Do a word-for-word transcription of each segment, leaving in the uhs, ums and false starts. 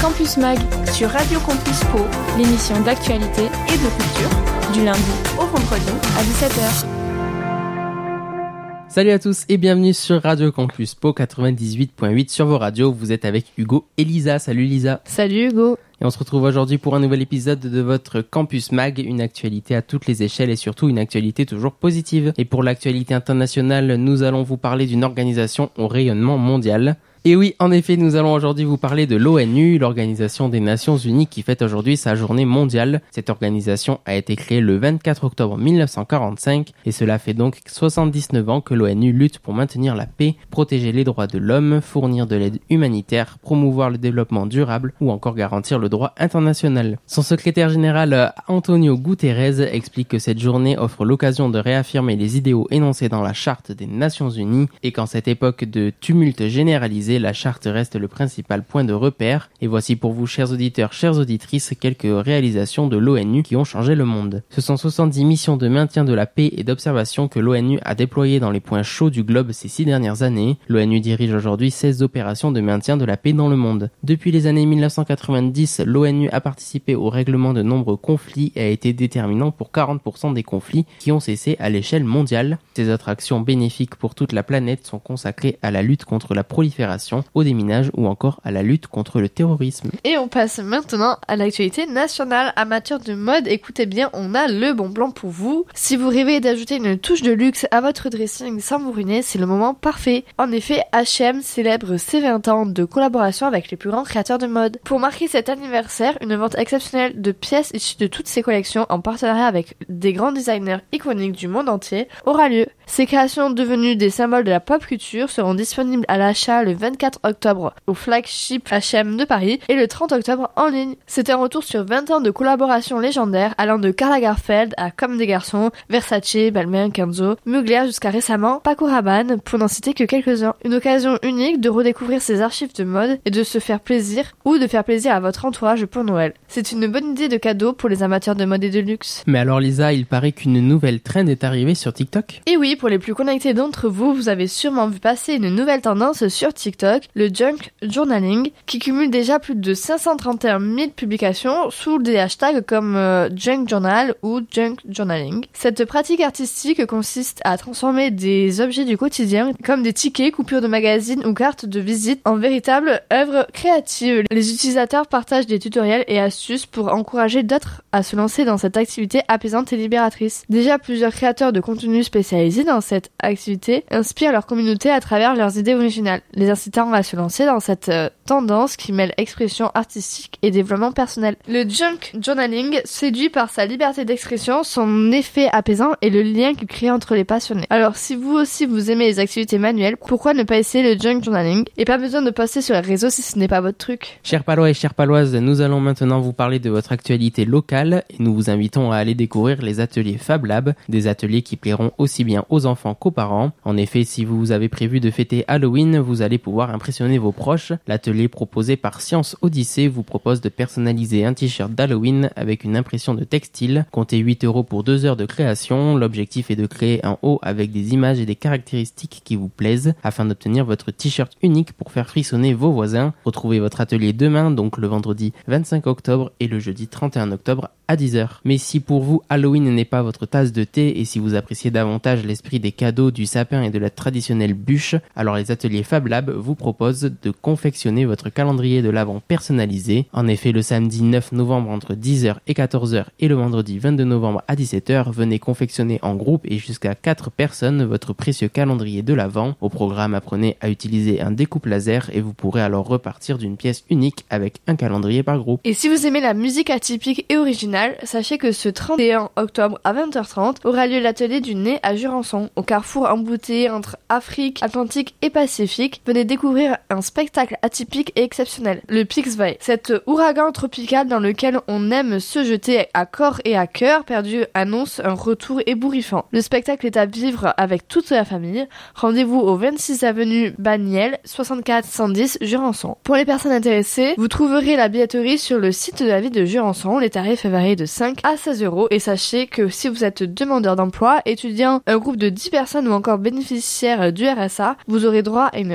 Campus Mag sur Radio Campus Pau, l'émission d'actualité et de culture, du lundi au vendredi à dix-sept heures. Salut à tous et bienvenue sur Radio Campus Pau quatre-vingt-dix-huit virgule huit sur vos radios. Vous êtes avec Hugo et Lisa. Salut Lisa. Salut Hugo. Et on se retrouve aujourd'hui pour un nouvel épisode de votre Campus Mag, une actualité à toutes les échelles et surtout une actualité toujours positive. Et pour l'actualité internationale, nous allons vous parler d'une organisation au rayonnement mondial. Et oui, en effet, nous allons aujourd'hui vous parler de l'ONU, l'Organisation des Nations Unies, qui fête aujourd'hui sa journée mondiale. Cette organisation a été créée le vingt-quatre octobre mille neuf cent quarante-cinq et cela fait donc soixante-dix-neuf ans que l'ONU lutte pour maintenir la paix, protéger les droits de l'homme, fournir de l'aide humanitaire, promouvoir le développement durable ou encore garantir le droit international. Son secrétaire général Antonio Guterres explique que cette journée offre l'occasion de réaffirmer les idéaux énoncés dans la Charte des Nations Unies et qu'en cette époque de tumulte généralisé, la charte reste le principal point de repère. Et voici pour vous, chers auditeurs, chères auditrices, quelques réalisations de l'ONU qui ont changé le monde. Ce sont soixante-dix missions de maintien de la paix et d'observation que l'ONU a déployées dans les points chauds du globe ces six dernières années. L'ONU dirige aujourd'hui seize opérations de maintien de la paix dans le monde. Depuis les années mille neuf cent quatre-vingt-dix, l'ONU a participé au règlement de nombreux conflits et a été déterminant pour quarante pour cent des conflits qui ont cessé à l'échelle mondiale. Ces autres actions bénéfiques pour toute la planète sont consacrées à la lutte contre la prolifération, au déminage ou encore à la lutte contre le terrorisme. Et on passe maintenant à l'actualité nationale. Amateurs de mode, écoutez bien, on a le bon plan pour vous. Si vous rêvez d'ajouter une touche de luxe à votre dressing sans vous ruiner, c'est le moment parfait. En effet, H et M célèbre ses vingt ans de collaboration avec les plus grands créateurs de mode. Pour marquer cet anniversaire, une vente exceptionnelle de pièces issues de toutes ces collections en partenariat avec des grands designers iconiques du monde entier aura lieu. Ces créations devenues des symboles de la pop culture seront disponibles à l'achat le vingt-quatre octobre au flagship H et M de Paris et le trente octobre en ligne. C'est un retour sur vingt ans de collaboration légendaire allant de Karl Lagerfeld à Comme des Garçons, Versace, Balmain, Kenzo, Mugler jusqu'à récemment Paco Rabanne, pour n'en citer que quelques-uns. Une occasion unique de redécouvrir ces archives de mode et de se faire plaisir ou de faire plaisir à votre entourage pour Noël. C'est une bonne idée de cadeau pour les amateurs de mode et de luxe. Mais alors Lisa, il paraît qu'une nouvelle trend est arrivée sur TikTok. Et oui, pour les plus connectés d'entre vous, vous avez sûrement vu passer une nouvelle tendance sur TikTok, le junk journaling, qui cumule déjà plus de cinq cent trente et un mille publications sous des hashtags comme euh, junk journal ou junk journaling. Cette pratique artistique consiste à transformer des objets du quotidien, comme des tickets, coupures de magazines ou cartes de visite, en véritables œuvres créatives. Les utilisateurs partagent des tutoriels et astuces pour encourager d'autres à se lancer dans cette activité apaisante et libératrice. Déjà, plusieurs créateurs de contenu spécialisés dans cette activité inspirent leur communauté à travers leurs idées originales, les incitant à se lancer dans cette euh, tendance qui mêle expression artistique et développement personnel. Le junk journaling séduit par sa liberté d'expression, son effet apaisant et le lien qu'il crée entre les passionnés. Alors si vous aussi vous aimez les activités manuelles, pourquoi ne pas essayer le junk journaling? Et pas besoin de poster sur les réseaux si ce n'est pas votre truc. Chers Palois et chères Paloises, nous allons maintenant vous parler de votre actualité locale et nous vous invitons à aller découvrir les ateliers Fab Lab, des ateliers qui plairont aussi bien aux enfants qu'aux parents. En effet, si vous avez prévu de fêter Halloween, vous allez pouvoir impressionner vos proches. L'atelier proposé par Science Odyssée vous propose de personnaliser un t-shirt d'Halloween avec une impression de textile. Comptez huit euros pour deux heures de création. L'objectif est de créer un haut avec des images et des caractéristiques qui vous plaisent afin d'obtenir votre t-shirt unique pour faire frissonner vos voisins. Retrouvez votre atelier demain, donc le vendredi vingt-cinq octobre et le jeudi trente et un octobre à dix heures. Mais si pour vous Halloween n'est pas votre tasse de thé et si vous appréciez davantage l'esprit des cadeaux, du sapin et de la traditionnelle bûche, alors les ateliers Fab Lab vous proposent de confectionner votre calendrier de l'Avent personnalisé. En effet, le samedi neuf novembre entre dix heures et quatorze heures et le vendredi vingt-deux novembre à dix-sept heures, venez confectionner en groupe et jusqu'à quatre personnes votre précieux calendrier de l'Avent. Au programme, apprenez à utiliser un découpe laser et vous pourrez alors repartir d'une pièce unique avec un calendrier par groupe. Et si vous aimez la musique atypique et originale, sachez que ce trente et un octobre à vingt heures trente aura lieu l'atelier du nez à Jurançon, au carrefour embouteillé entre Afrique, Atlantique et Pacifique. Venez découvrir un spectacle atypique et exceptionnel, le Pixby. Cet ouragan tropical dans lequel on aime se jeter à corps et à cœur perdu annonce un retour ébouriffant. Le spectacle est à vivre avec toute la famille. Rendez-vous au vingt-six avenue Baniel, soixante-quatre cent dix Jurançon. Pour les personnes intéressées, vous trouverez la billetterie sur le site de la ville de Jurançon. Les tarifs varient de cinq à seize euros et sachez que si vous êtes demandeur d'emploi, étudiant, un groupe de dix personnes ou encore bénéficiaire du R S A, vous aurez droit à une réduction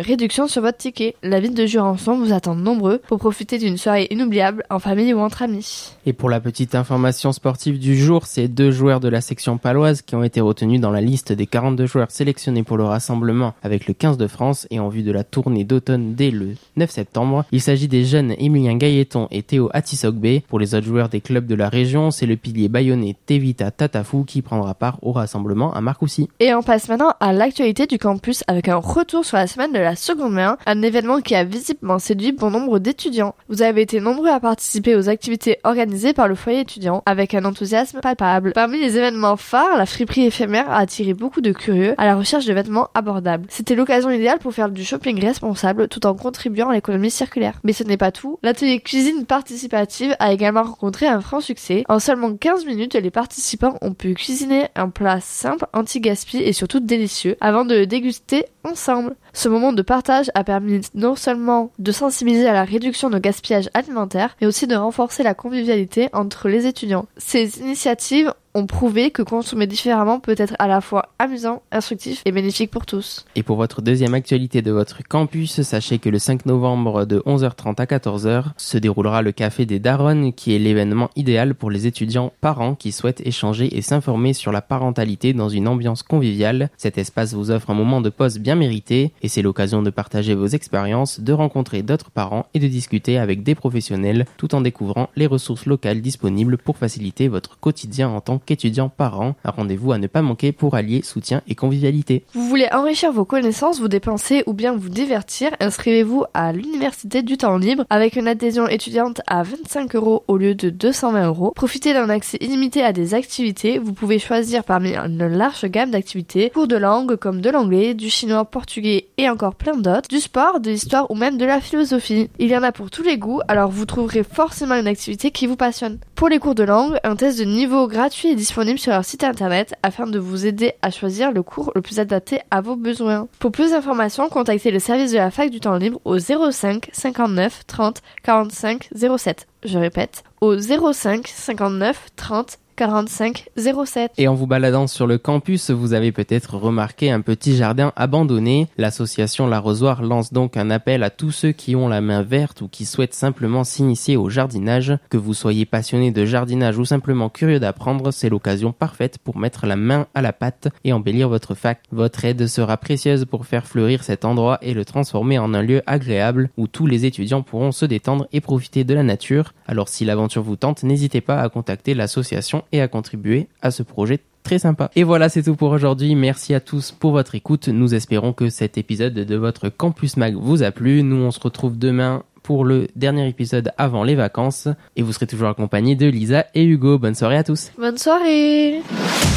présent sur votre ticket. La ville de Jurançon vous attend nombreux pour profiter d'une soirée inoubliable en famille ou entre amis. Et pour la petite information sportive du jour, c'est deux joueurs de la section paloise qui ont été retenus dans la liste des quarante-deux joueurs sélectionnés pour le rassemblement avec le quinze de France et en vue de la tournée d'automne dès le neuf septembre. Il s'agit des jeunes Emilien Gailleton et Théo Atisogbe. Pour les autres joueurs des clubs de la région, c'est le pilier bayonnais Tevita Tatafou qui prendra part au rassemblement à Marcoussis. Et on passe maintenant à l'actualité du campus avec un retour sur la semaine de la seconde main, un événement qui a visiblement séduit bon nombre d'étudiants. Vous avez été nombreux à participer aux activités organisées par le foyer étudiant avec un enthousiasme palpable. Parmi les événements phares, la friperie éphémère a attiré beaucoup de curieux à la recherche de vêtements abordables. C'était l'occasion idéale pour faire du shopping responsable tout en contribuant à l'économie circulaire. Mais ce n'est pas tout. L'atelier cuisine participative a également rencontré un franc succès. En seulement quinze minutes, les participants ont pu cuisiner un plat simple, anti-gaspi et surtout délicieux avant de le déguster ensemble. Ce moment de partage a permis non seulement de sensibiliser à la réduction de gaspillage alimentaire, mais aussi de renforcer la convivialité entre les étudiants. Ces initiatives ont prouvé que consommer différemment peut être à la fois amusant, instructif et bénéfique pour tous. Et pour votre deuxième actualité de votre campus, sachez que le cinq novembre de onze heures trente à quatorze heures se déroulera le Café des Daronnes, qui est l'événement idéal pour les étudiants parents qui souhaitent échanger et s'informer sur la parentalité dans une ambiance conviviale. Cet espace vous offre un moment de pause bien mérité et c'est l'occasion de partager vos expériences, de rencontrer d'autres parents et de discuter avec des professionnels tout en découvrant les ressources locales disponibles pour faciliter votre quotidien en tant qu'étudiant parent. Un rendez-vous à ne pas manquer pour allier soutien et convivialité. Vous voulez enrichir vos connaissances, vous dépenser ou bien vous divertir? Inscrivez-vous à l'Université du Temps Libre avec une adhésion étudiante à vingt-cinq euros au lieu de deux cent vingt euros. Profitez d'un accès illimité à des activités. Vous pouvez choisir parmi une large gamme d'activités, cours de langue comme de l'anglais, du chinois, portugais et encore plein d'autres, du sport, de l'histoire ou même de la philosophie. Il y en a pour tous les goûts, alors vous trouverez forcément une activité qui vous passionne. Pour les cours de langue, un test de niveau gratuit est disponible sur leur site internet afin de vous aider à choisir le cours le plus adapté à vos besoins. Pour plus d'informations, contactez le service de la fac du temps libre au zéro cinq cinquante-neuf trente quarante-cinq zéro sept. Je répète, au zéro cinq cinquante-neuf trente quarante-cinq zéro sept. Et en vous baladant sur le campus, vous avez peut-être remarqué un petit jardin abandonné. L'association L'Arrosoir lance donc un appel à tous ceux qui ont la main verte ou qui souhaitent simplement s'initier au jardinage. Que vous soyez passionné de jardinage ou simplement curieux d'apprendre, c'est l'occasion parfaite pour mettre la main à la pâte et embellir votre fac. Votre aide sera précieuse pour faire fleurir cet endroit et le transformer en un lieu agréable où tous les étudiants pourront se détendre et profiter de la nature. Alors si l'aventure vous tente, n'hésitez pas à contacter l'association et à contribuer à ce projet très sympa. Et voilà, c'est tout pour aujourd'hui. Merci à tous pour votre écoute. Nous espérons que cet épisode de votre Campus Mag vous a plu. Nous, on se retrouve demain pour le dernier épisode avant les vacances. Et vous serez toujours accompagnés de Lisa et Hugo. Bonne soirée à tous. Bonne soirée.